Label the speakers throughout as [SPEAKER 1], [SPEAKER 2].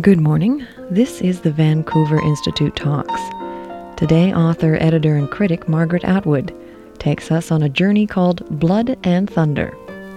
[SPEAKER 1] Good morning. This is the Vancouver Institute Talks. Today, author, editor, and critic Margaret Atwood takes us on a journey called Blood and Thunder.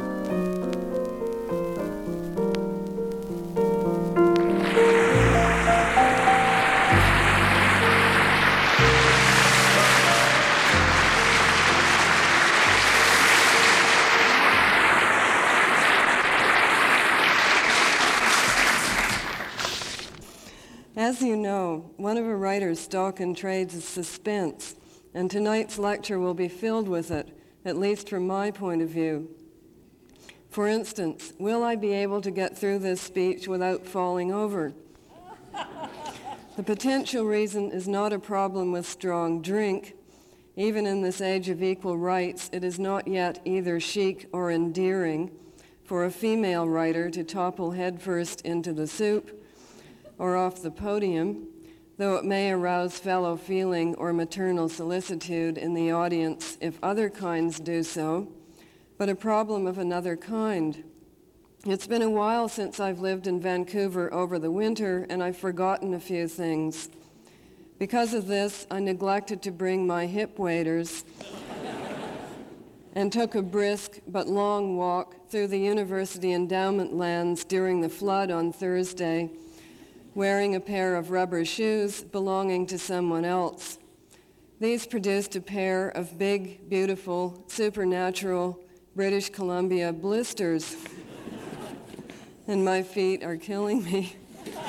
[SPEAKER 2] As you know, one of a writer's stock and trades is suspense, and tonight's lecture will be filled with it, at least from my point of view. For instance, will I be able to get through this speech without falling over? The potential reason is not a problem with strong drink. Even in this age of equal rights, it is not yet either chic or endearing for a female writer to topple headfirst into the soup or off the podium, though it may arouse fellow feeling or maternal solicitude in the audience if other kinds do so, but a problem of another kind. It's been a while since I've lived in Vancouver over the winter, and I've forgotten a few things. Because of this, I neglected to bring my hip waders and took a brisk but long walk through the university endowment lands during the flood on Thursday, wearing a pair of rubber shoes belonging to someone else. These produced a pair of big, beautiful, supernatural British Columbia blisters, and my feet are killing me.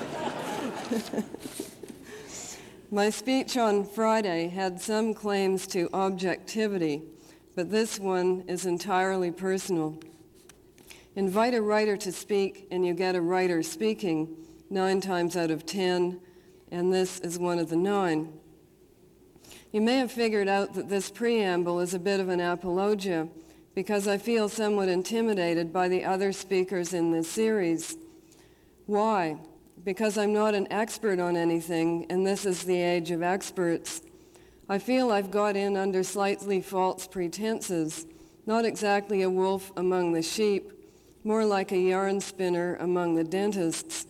[SPEAKER 2] My speech on Friday had some claims to objectivity, but this one is entirely personal. Invite a writer to speak and you get a writer speaking 9 times out of 10, and this is one of the 9. You may have figured out that this preamble is a bit of an apologia because I feel somewhat intimidated by the other speakers in this series. Why? Because I'm not an expert on anything, and this is the age of experts. I feel I've got in under slightly false pretenses, not exactly a wolf among the sheep, more like a yarn spinner among the dentists.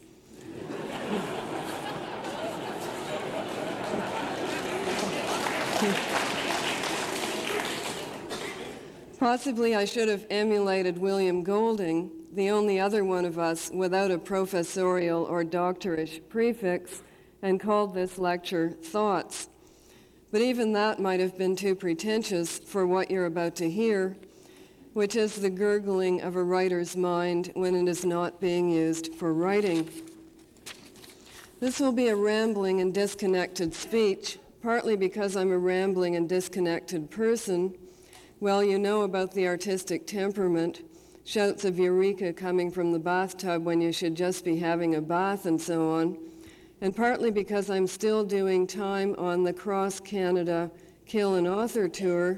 [SPEAKER 2] Possibly I should have emulated William Golding, the only other one of us without a professorial or doctorish prefix, and called this lecture Thoughts. But even that might have been too pretentious for what you're about to hear, which is the gurgling of a writer's mind when it is not being used for writing. This will be a rambling and disconnected speech, partly because I'm a rambling and disconnected person. Well, you know about the artistic temperament, shouts of eureka coming from the bathtub when you should just be having a bath and so on, and partly because I'm still doing time on the Cross Canada Kill an Author tour,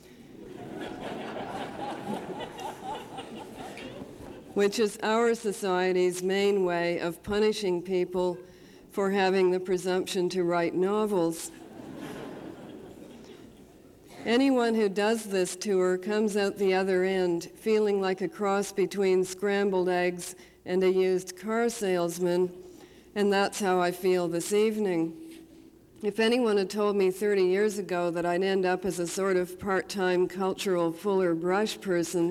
[SPEAKER 2] which is our society's main way of punishing people for having the presumption to write novels. Anyone who does this tour comes out the other end feeling like a cross between scrambled eggs and a used car salesman, and that's how I feel this evening. If anyone had told me 30 years ago that I'd end up as a sort of part-time cultural Fuller Brush person,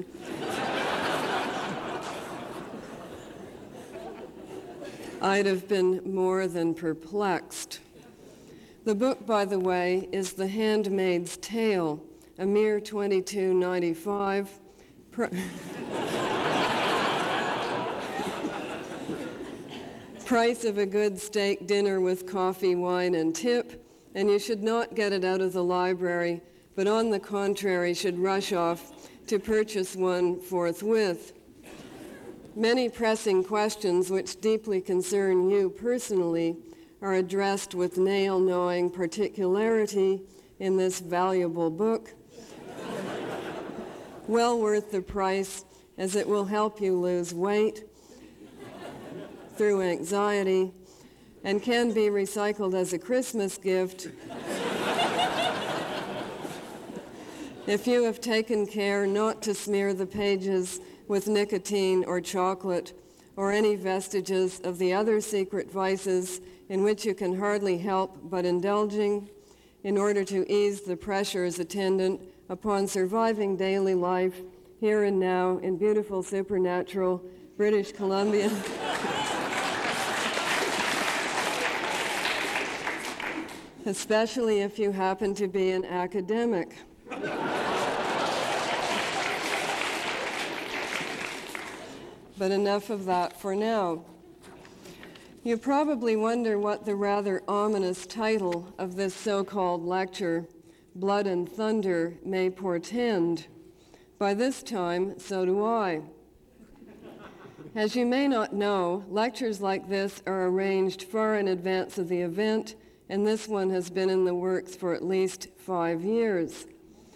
[SPEAKER 2] I'd have been more than perplexed. The book, by the way, is The Handmaid's Tale, a mere $22.95. Price of a good steak dinner with coffee, wine, and tip, and you should not get it out of the library, but on the contrary should rush off to purchase one forthwith. Many pressing questions which deeply concern you personally are addressed with nail-gnawing particularity in this valuable book. Well worth the price, as it will help you lose weight through anxiety and can be recycled as a Christmas gift if you have taken care not to smear the pages with nicotine or chocolate, or any vestiges of the other secret vices in which you can hardly help but indulging in order to ease the pressures attendant upon surviving daily life here and now in beautiful, supernatural British Columbia. Especially if you happen to be an academic. But enough of that for now. You probably wonder what the rather ominous title of this so-called lecture, Blood and Thunder, may portend. By this time, so do I. As you may not know, lectures like this are arranged far in advance of the event, and this one has been in the works for at least 5 years.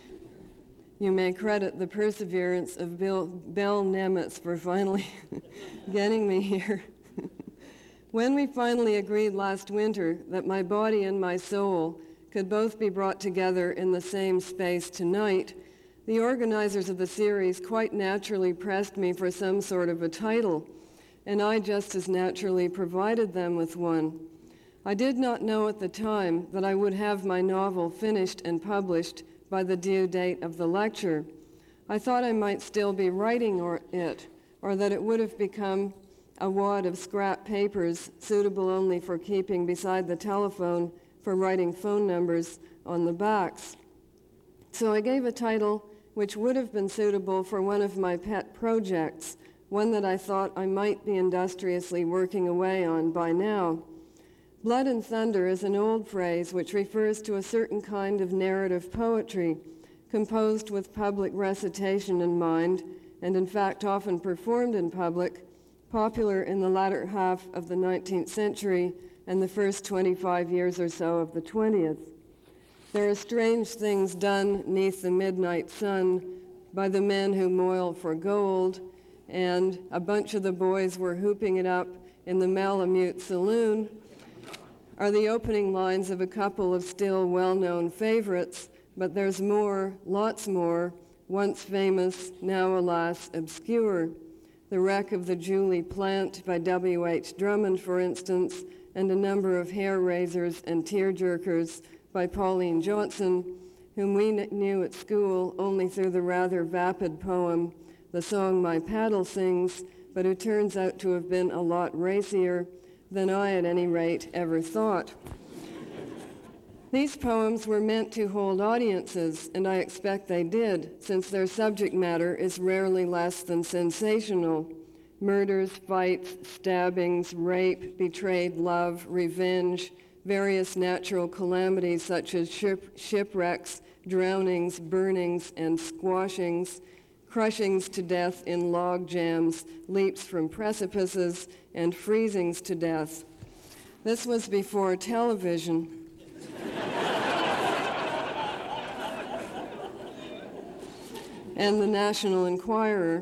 [SPEAKER 2] You may credit the perseverance of Bell Nemitz for finally getting me here. When we finally agreed last winter that my body and my soul could both be brought together in the same space tonight, the organizers of the series quite naturally pressed me for some sort of a title, and I just as naturally provided them with one. I did not know at the time that I would have my novel finished and published by the due date of the lecture. I thought I might still be writing it, or that it would have become a wad of scrap papers suitable only for keeping beside the telephone for writing phone numbers on the backs. So I gave a title which would have been suitable for one of my pet projects, one that I thought I might be industriously working away on by now. Blood and thunder is an old phrase which refers to a certain kind of narrative poetry composed with public recitation in mind, and in fact often performed in public, popular in the latter half of the 19th century and the first 25 years or so of the 20th. There are strange things done 'neath the midnight sun by the men who moil for gold, and a bunch of the boys were hooping it up in the Malamute Saloon, are the opening lines of a couple of still well-known favorites, but there's more, lots more, once famous, now alas obscure. The Wreck of the Julie Plant by W.H. Drummond, for instance, and a number of hair raisers and tear-jerkers by Pauline Johnson, whom we knew at school only through the rather vapid poem, The Song My Paddle Sings, but who turns out to have been a lot racier than I, at any rate, ever thought. These poems were meant to hold audiences, and I expect they did, since their subject matter is rarely less than sensational. Murders, fights, stabbings, rape, betrayed love, revenge, various natural calamities such as shipwrecks, drownings, burnings, and squashings, crushings to death in log jams, leaps from precipices, and freezings to death. This was before television. And the National Enquirer.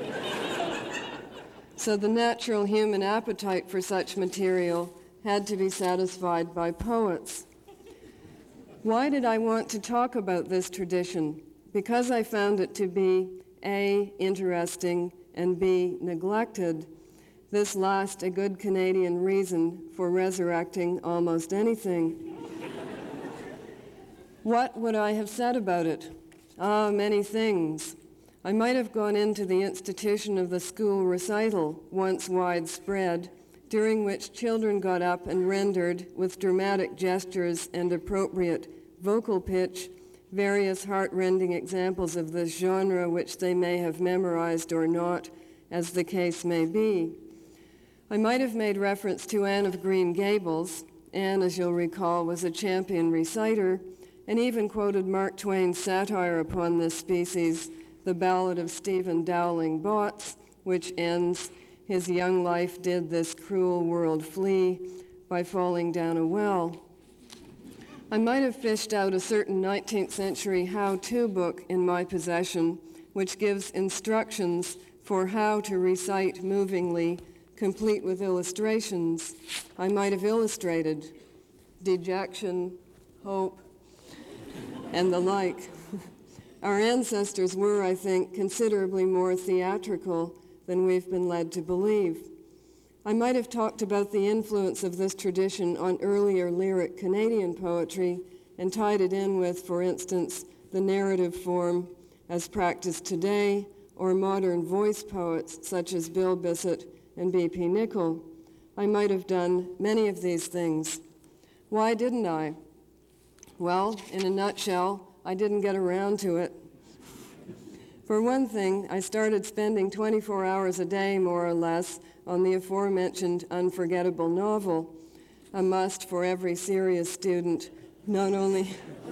[SPEAKER 2] So the natural human appetite for such material had to be satisfied by poets. Why did I want to talk about this tradition? Because I found it to be A, interesting, and B, neglected. This last a good Canadian reason for resurrecting almost anything. What would I have said about it? Many things. I might have gone into the institution of the school recital, once widespread, during which children got up and rendered, with dramatic gestures and appropriate vocal pitch, various heart-rending examples of this genre which they may have memorized or not, as the case may be. I might have made reference to Anne of Green Gables. Anne, as you'll recall, was a champion reciter, and even quoted Mark Twain's satire upon this species, The Ballad of Stephen Dowling Bots, which ends, "His young life did this cruel world flee by falling down a well." I might have fished out a certain 19th century how-to book in my possession, which gives instructions for how to recite movingly, complete with illustrations. I might have illustrated dejection, hope, and the like. Our ancestors were, I think, considerably more theatrical than we've been led to believe. I might have talked about the influence of this tradition on earlier lyric Canadian poetry and tied it in with, for instance, the narrative form as practiced today, or modern voice poets such as Bill Bissett and B.P. Nichol. I might have done many of these things. Why didn't I? Well, in a nutshell, I didn't get around to it. For one thing, I started spending 24 hours a day, more or less, on the aforementioned unforgettable novel, a must for every serious student, not only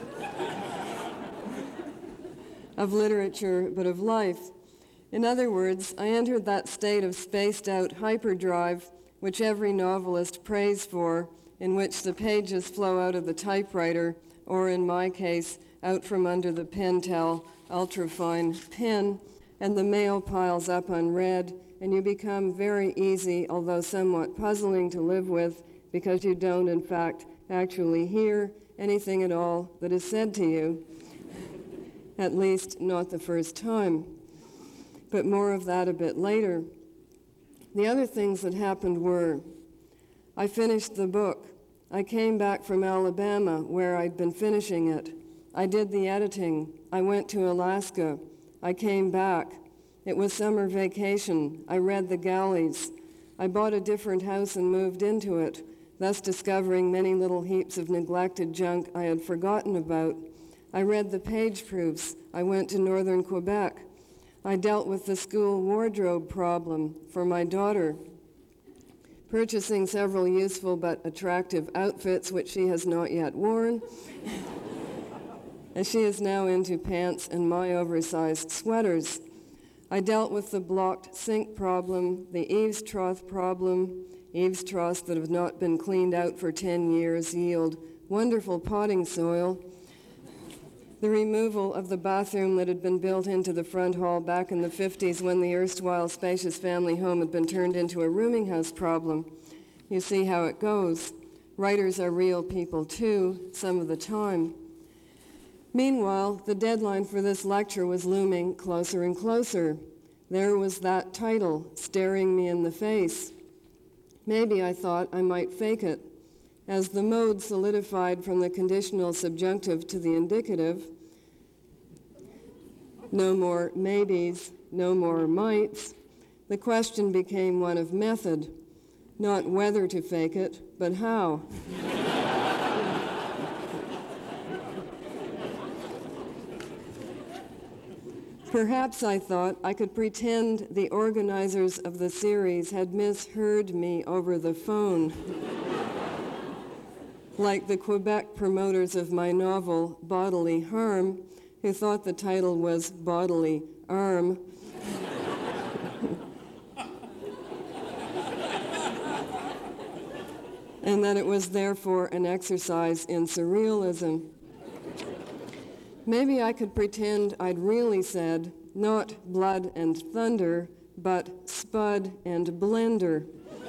[SPEAKER 2] of literature, but of life. In other words, I entered that state of spaced-out hyperdrive which every novelist prays for, in which the pages flow out of the typewriter, or in my case, out from under the Pentel ultrafine pen, and the mail piles up unread, and you become very easy, although somewhat puzzling to live with, because you don't, in fact, actually hear anything at all that is said to you, at least not the first time. But more of that a bit later. The other things that happened were, I finished the book. I came back from Alabama, where I'd been finishing it. I did the editing. I went to Alaska. I came back. It was summer vacation. I read The Galleys. I bought a different house and moved into it, thus discovering many little heaps of neglected junk I had forgotten about. I read the page proofs. I went to northern Quebec. I dealt with the school wardrobe problem for my daughter, purchasing several useful but attractive outfits which she has not yet worn, as she is now into pants and my oversized sweaters. I dealt with the blocked sink problem, the eaves trough problem. Eaves troughs that have not been cleaned out for 10 years yield wonderful potting soil. The removal of the bathroom that had been built into the front hall back in the 50s when the erstwhile spacious family home had been turned into a rooming house problem. You see how it goes. Writers are real people too, some of the time. Meanwhile, the deadline for this lecture was looming closer and closer. There was that title staring me in the face. Maybe I thought I might fake it. As the mode solidified from the conditional subjunctive to the indicative, no more maybes, no more mights, the question became one of method, not whether to fake it, but how. Perhaps, I thought, I could pretend the organizers of the series had misheard me over the phone. Like the Quebec promoters of my novel, Bodily Harm, who thought the title was Bodily Arm. And that it was therefore an exercise in surrealism. Maybe I could pretend I'd really said not blood and thunder, but spud and blender.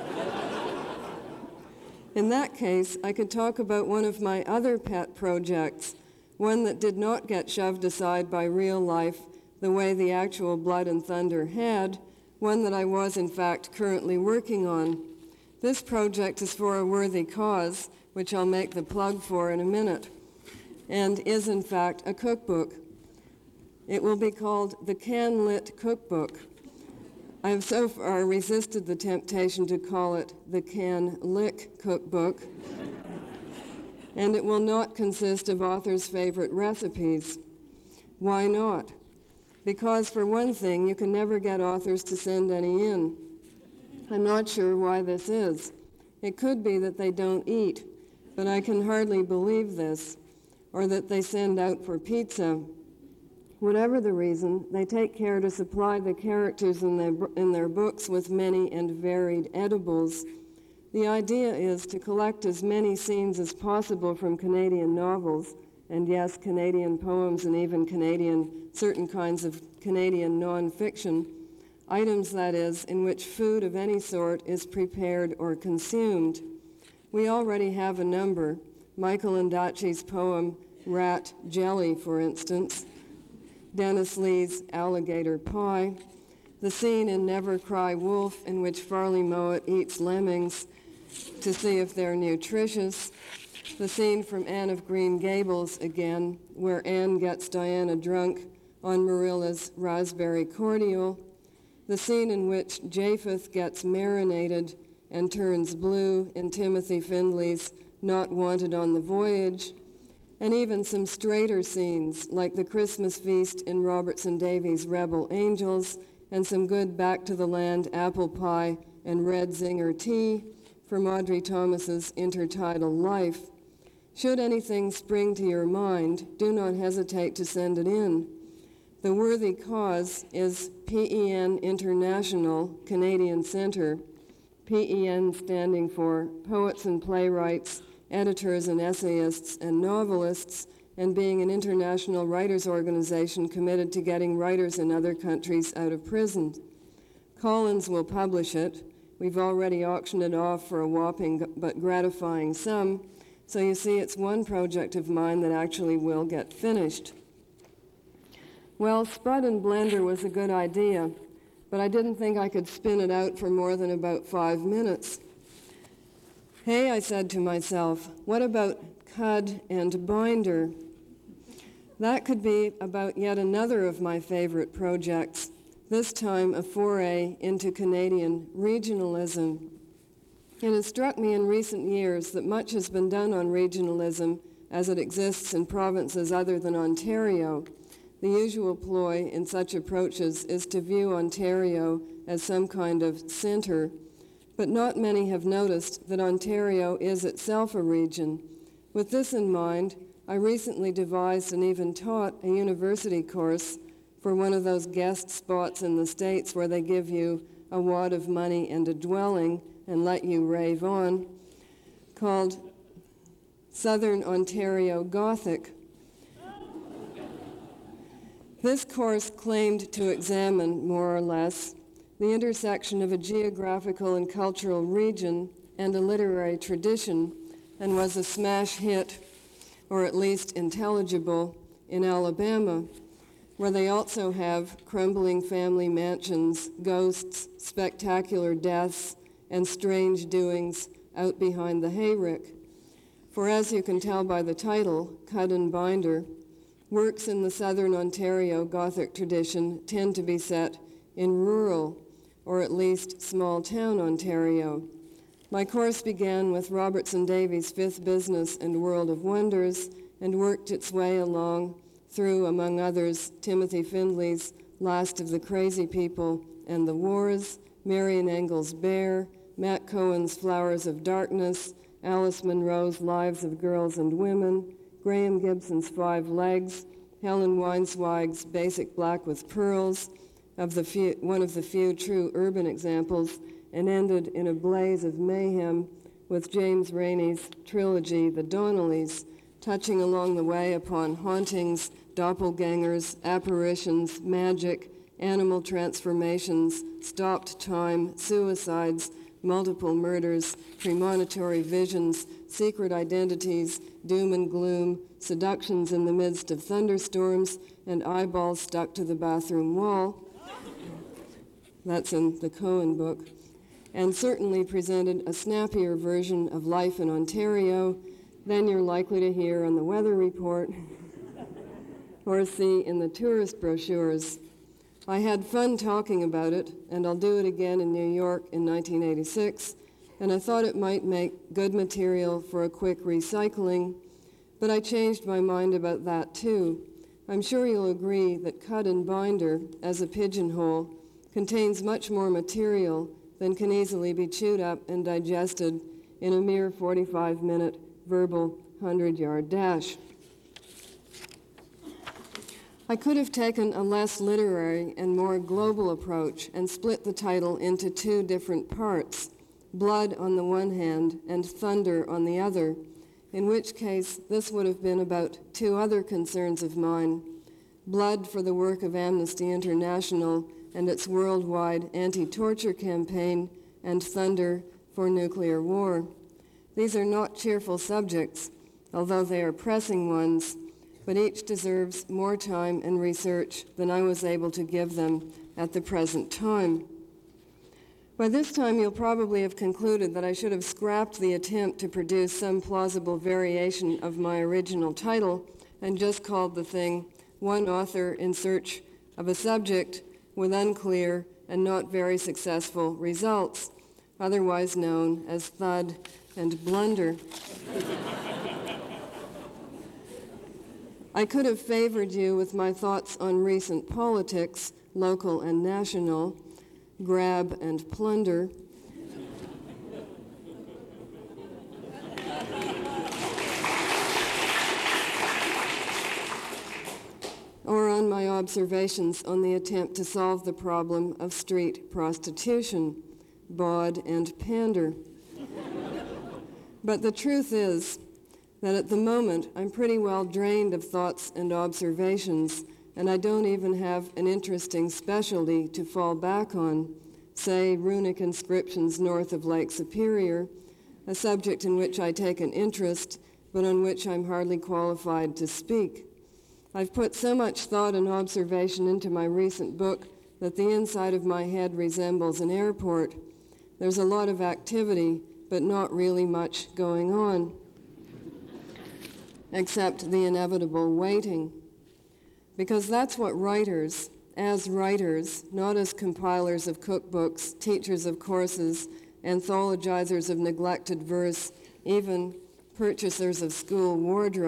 [SPEAKER 2] In that case, I could talk about one of my other pet projects, one that did not get shoved aside by real life the way the actual Blood and Thunder had, one that I was, in fact, currently working on. This project is for a worthy cause, which I'll make the plug for in a minute, and is, in fact, a cookbook. It will be called the Can-Lit Cookbook. I have so far resisted the temptation to call it the Can-Lick Cookbook, and it will not consist of authors' favorite recipes. Why not? Because, for one thing, you can never get authors to send any in. I'm not sure why this is. It could be that they don't eat, but I can hardly believe this, or that they send out for pizza. Whatever the reason, they take care to supply the characters in their books with many and varied edibles. The idea is to collect as many scenes as possible from Canadian novels, and yes, Canadian poems and even certain kinds of Canadian non-fiction, items, that is, in which food of any sort is prepared or consumed. We already have a number. Michael Ondaatje's poem, Rat Jelly, for instance, Dennis Lee's Alligator Pie, the scene in Never Cry Wolf in which Farley Mowat eats lemmings to see if they're nutritious, the scene from Anne of Green Gables again, where Anne gets Diana drunk on Marilla's raspberry cordial, the scene in which Japheth gets marinated and turns blue in Timothy Findley's Not Wanted on the Voyage, and even some straighter scenes like the Christmas feast in Robertson Davies' Rebel Angels, and some good back-to-the-land apple pie and red zinger tea from Audrey Thomas's Intertidal Life. Should anything spring to your mind, do not hesitate to send it in. The worthy cause is PEN International Canadian Centre, PEN standing for Poets and Playwrights, Editors and Essayists and Novelists, and being an international writers' organization committed to getting writers in other countries out of prison. Collins will publish it. We've already auctioned it off for a whopping but gratifying sum, so you see it's one project of mine that actually will get finished. Well, Spud and Blender was a good idea, but I didn't think I could spin it out for more than about 5 minutes. Hey, I said to myself, what about Cud and Binder? That could be about yet another of my favorite projects, this time a foray into Canadian regionalism. It has struck me in recent years that much has been done on regionalism as it exists in provinces other than Ontario. The usual ploy in such approaches is to view Ontario as some kind of center, but not many have noticed that Ontario is itself a region. With this in mind, I recently devised and even taught a university course for one of those guest spots in the States where they give you a wad of money and a dwelling and let you rave on, called Southern Ontario Gothic. This course claimed to examine, more or less, the intersection of a geographical and cultural region and a literary tradition, and was a smash hit, or at least intelligible, in Alabama, where they also have crumbling family mansions, ghosts, spectacular deaths, and strange doings out behind the hayrick. For as you can tell by the title, Cud and Binder, works in the Southern Ontario Gothic tradition tend to be set in rural, or at least small-town Ontario. My course began with Robertson Davies' Fifth Business and World of Wonders, and worked its way along through, among others, Timothy Findley's Last of the Crazy People and the Wars, Marian Engel's Bear, Matt Cohen's Flowers of Darkness, Alice Munro's Lives of Girls and Women, Graham Gibson's Five Legs, Helen Weinsweig's Basic Black with Pearls, one of the few true urban examples, and ended in a blaze of mayhem with James Rainey's trilogy, The Donnellys, touching along the way upon hauntings, doppelgangers, apparitions, magic, animal transformations, stopped time, suicides, multiple murders, premonitory visions, secret identities, doom and gloom, seductions in the midst of thunderstorms, and eyeballs stuck to the bathroom wall. That's in the Cohen book. And certainly presented a snappier version of life in Ontario than you're likely to hear on the weather report or see in the tourist brochures. I had fun talking about it, and I'll do it again in New York in 1986, and I thought it might make good material for a quick recycling, but I changed my mind about that too. I'm sure you'll agree that Cud and Binder, as a pigeonhole, contains much more material than can easily be chewed up and digested in a mere 45-minute verbal 100-yard dash. I could have taken a less literary and more global approach and split the title into two different parts, Blood on the one hand and Thunder on the other, in which case this would have been about two other concerns of mine, Blood for the work of Amnesty International and its worldwide anti-torture campaign, and Thunder for nuclear war. These are not cheerful subjects, although they are pressing ones, but each deserves more time and research than I was able to give them at the present time. By this time, you'll probably have concluded that I should have scrapped the attempt to produce some plausible variation of my original title and just called the thing One Author in Search of a Subject with Unclear and Not Very Successful Results, otherwise known as Thud and Blunder. I could have favored you with my thoughts on recent politics, local and national, grab and plunder, or on my observations on the attempt to solve the problem of street prostitution, bawd and pander. But the truth is that at the moment I'm pretty well drained of thoughts and observations, and I don't even have an interesting specialty to fall back on, say runic inscriptions north of Lake Superior, a subject in which I take an interest, but on which I'm hardly qualified to speak. I've put so much thought and observation into my recent book that the inside of my head resembles an airport. There's a lot of activity, but not really much going on, except the inevitable waiting. Because that's what writers, as writers, not as compilers of cookbooks, teachers of courses, anthologizers of neglected verse, even purchasers of school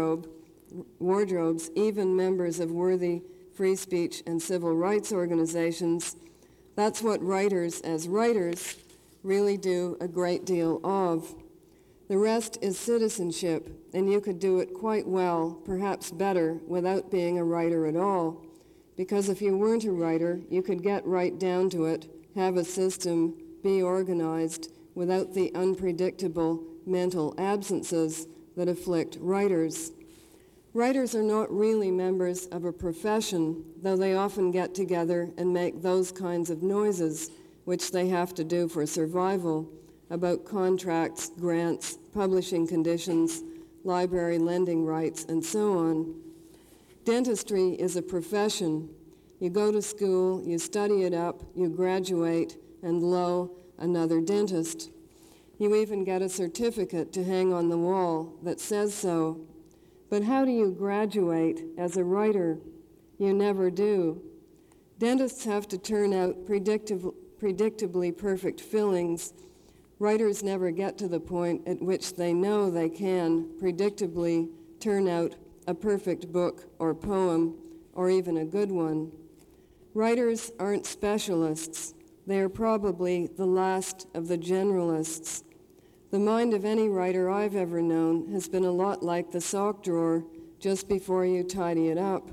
[SPEAKER 2] wardrobes, even members of worthy free speech and civil rights organizations, that's what writers, as writers, really do a great deal of. The rest is citizenship, and you could do it quite well, perhaps better, without being a writer at all. Because if you weren't a writer, you could get right down to it, have a system, be organized, without the unpredictable mental absences that afflict writers. Writers are not really members of a profession, though they often get together and make those kinds of noises, which they have to do for survival, about contracts, grants, publishing conditions, library lending rights, and so on. Dentistry is a profession. You go to school, you study it up, you graduate, and lo, another dentist. You even get a certificate to hang on the wall that says so. But how do you graduate as a writer? You never do. Dentists have to turn out predictably perfect fillings. Writers never get to the point at which they know they can predictably turn out a perfect book or poem, or even a good one. Writers aren't specialists. They are probably the last of the generalists. The mind of any writer I've ever known has been a lot like the sock drawer just before you tidy it up.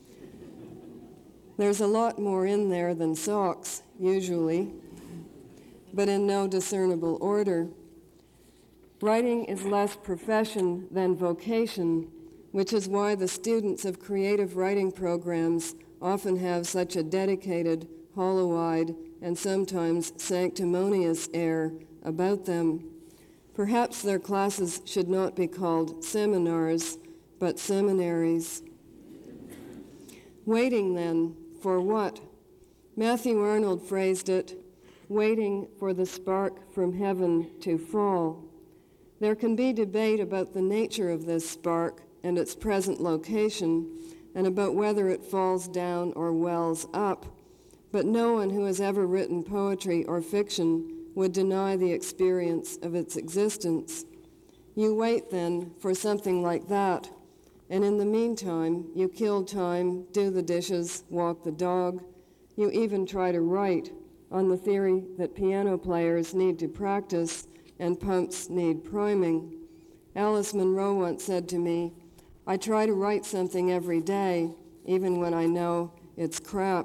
[SPEAKER 2] There's a lot more in there than socks, usually, but in no discernible order. Writing is less profession than vocation, which is why the students of creative writing programs often have such a dedicated, hollow-eyed, and sometimes sanctimonious air about them. Perhaps their classes should not be called seminars, but seminaries. Waiting, then, for what? Matthew Arnold phrased it, waiting for the spark from heaven to fall. There can be debate about the nature of this spark and its present location, and about whether it falls down or wells up, but no one who has ever written poetry or fiction would deny the experience of its existence. You wait, then, for something like that, and in the meantime, you kill time, do the dishes, walk the dog. You even try to write, on the theory that piano players need to practice and pumps need priming. Alice Munro once said to me, "I try to write something every day, even when I know it's crap."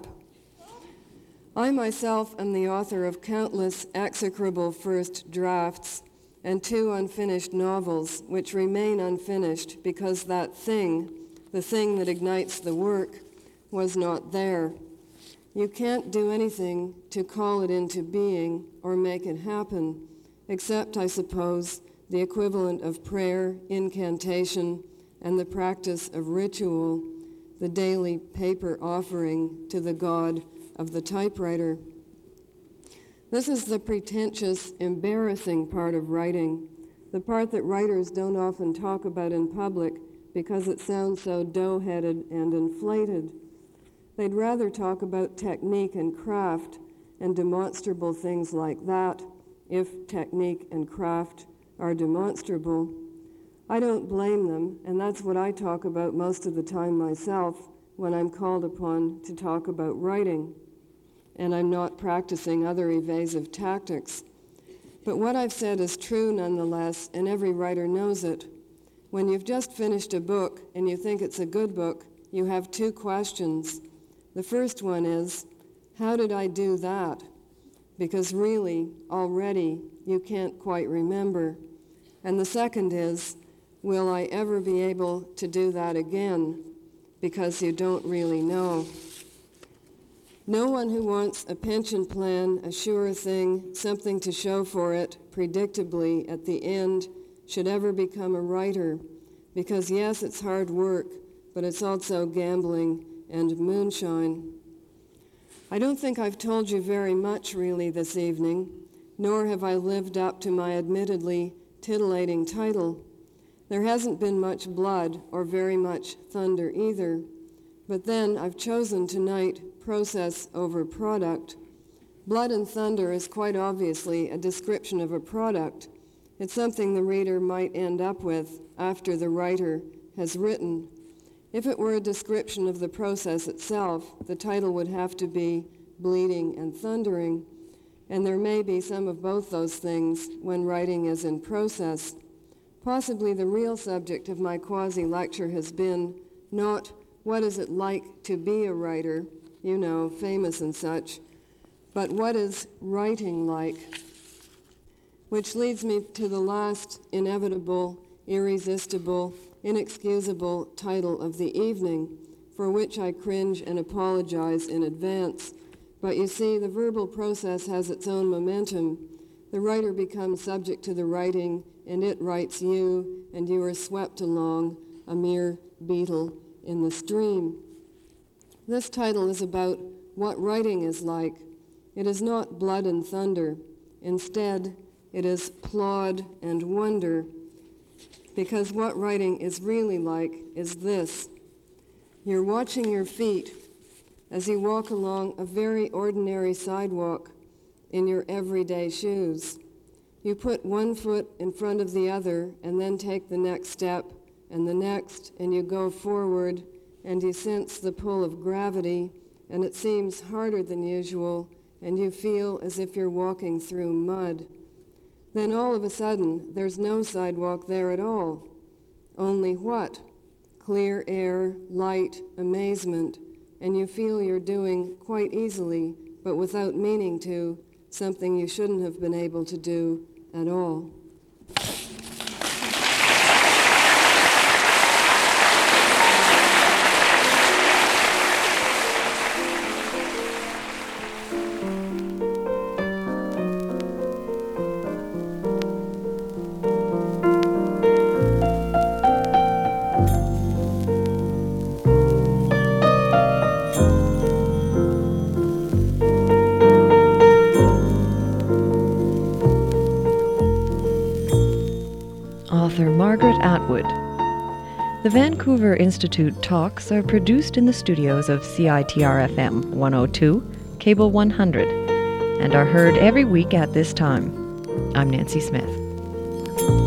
[SPEAKER 2] I myself am the author of countless execrable first drafts and 2 unfinished novels, which remain unfinished because that thing, the thing that ignites the work, was not there. You can't do anything to call it into being or make it happen, except, I suppose, the equivalent of prayer, incantation, and the practice of ritual, the daily paper offering to the god of the typewriter. This is the pretentious, embarrassing part of writing, the part that writers don't often talk about in public because it sounds so dough-headed and inflated. They'd rather talk about technique and craft and demonstrable things like that, if technique and craft are demonstrable. I don't blame them, and that's what I talk about most of the time myself when I'm called upon to talk about writing, and I'm not practicing other evasive tactics. But what I've said is true nonetheless, and every writer knows it. When you've just finished a book and you think it's a good book, you have two questions. The first one is, how did I do that? Because really, already, you can't quite remember. And the second is, will I ever be able to do that again? Because you don't really know. No one who wants a pension plan, a sure thing, something to show for it, predictably at the end, should ever become a writer. Because yes, it's hard work, but it's also gambling and moonshine. I don't think I've told you very much really this evening, nor have I lived up to my admittedly titillating title. There hasn't been much blood or very much thunder either, but then I've chosen tonight process over product. Blood and thunder is quite obviously a description of a product. It's something the reader might end up with after the writer has written. If it were a description of the process itself, the title would have to be Bleeding and Thundering, and there may be some of both those things when writing is in process. Possibly the real subject of my quasi-lecture has been not what is it like to be a writer, you know, famous and such, but what is writing like? Which leads me to the last inevitable, irresistible, inexcusable title of the evening, for which I cringe and apologize in advance. But you see, the verbal process has its own momentum. The writer becomes subject to the writing, and it writes you, and you are swept along, a mere beetle in the stream. This title is about what writing is like. It is not blood and thunder. Instead, it is plod and wonder, because what writing is really like is this. You're watching your feet as you walk along a very ordinary sidewalk in your everyday shoes. You put one foot in front of the other and then take the next step and the next, and you go forward and you sense the pull of gravity, and it seems harder than usual, and you feel as if you're walking through mud. Then all of a sudden, there's no sidewalk there at all. Only what? Clear air, light, amazement, and you feel you're doing quite easily, but without meaning to, something you shouldn't have been able to do at all.
[SPEAKER 1] Author Margaret Atwood. The Vancouver Institute talks are produced in the studios of CITR-FM 102, Cable 100, and are heard every week at this time. I'm Nancy Smith.